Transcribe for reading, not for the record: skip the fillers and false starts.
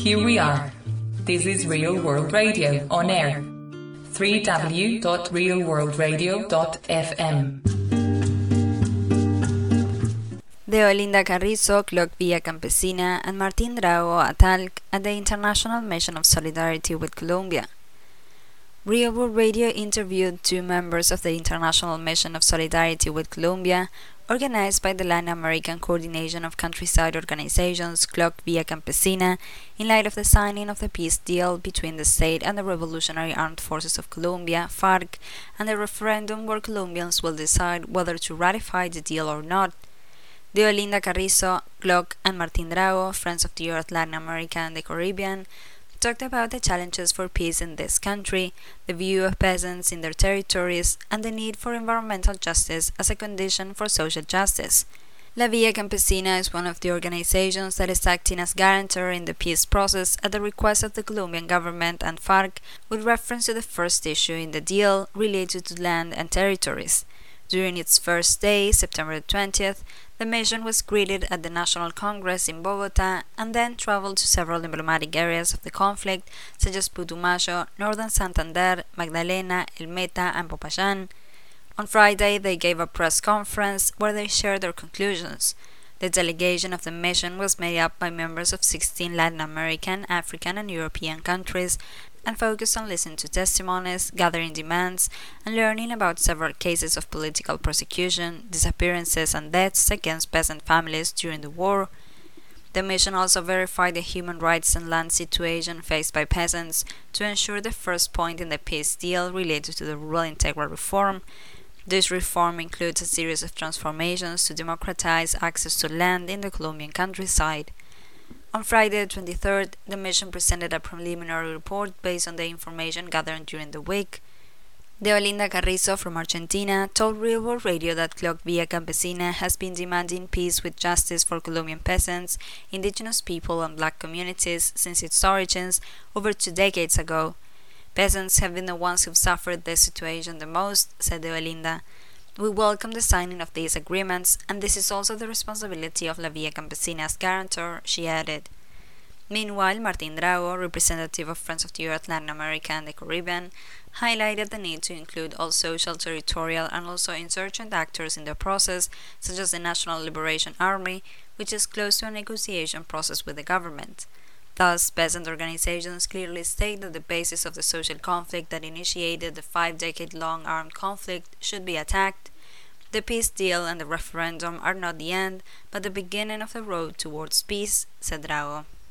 Here we are. This is Real World Radio on air. www.realworldradio.fm. De Olinda Carrizo, Clock Via Campesina, and Martín Drago Atalc at the International Mission of Solidarity with Colombia. Real World Radio interviewed two members of the International Mission of Solidarity with Colombia, organized by the Latin American Coordination of Countryside Organizations, Clock Via Campesina, in light of the signing of the peace deal between the state and the Revolutionary Armed Forces of Colombia, FARC, and the referendum where Colombians will decide whether to ratify the deal or not. De Olinda Carrizo, Clock, and Martín Drago, Friends of the Earth Latin America and the Caribbean, talked about the challenges for peace in this country, the view of peasants in their territories, and the need for environmental justice as a condition for social justice. La Via Campesina is one of the organizations that is acting as guarantor in the peace process at the request of the Colombian government and FARC, with reference to the first issue in the deal related to land and territories. During its first day, September 20th, the mission was greeted at the National Congress in Bogota and then traveled to several emblematic areas of the conflict, such as Putumayo, Northern Santander, Magdalena, El Meta, and Popayán. On Friday, they gave a press conference where they shared their conclusions. The delegation of the mission was made up by members of 16 Latin American, African, and European countries, and focused on listening to testimonies, gathering demands, and learning about several cases of political persecution, disappearances, and deaths against peasant families during the war. The mission also verified the human rights and land situation faced by peasants to ensure the first point in the peace deal related to the rural integral reform. This reform includes a series of transformations to democratize access to land in the Colombian countryside. On Friday the 23rd, the mission presented a preliminary report based on the information gathered during the week. De Olinda Carrizo from Argentina told Real World Radio that Clock Via Campesina has been demanding peace with justice for Colombian peasants, indigenous people, and black communities since its origins over 2 decades ago. Peasants have been the ones who've suffered this situation the most, said De Olinda. We welcome the signing of these agreements, and this is also the responsibility of La Via Campesina's guarantor, she added. Meanwhile, Martín Drago, representative of Friends of the Earth Latin America and the Caribbean, highlighted the need to include all social, territorial, and also insurgent actors in the process, such as the National Liberation Army, which is close to a negotiation process with the government. Thus, peasant organizations clearly state that the basis of the social conflict that initiated the 5-decade-long armed conflict should be attacked. The peace deal and the referendum are not the end, but the beginning of the road towards peace, said Drago.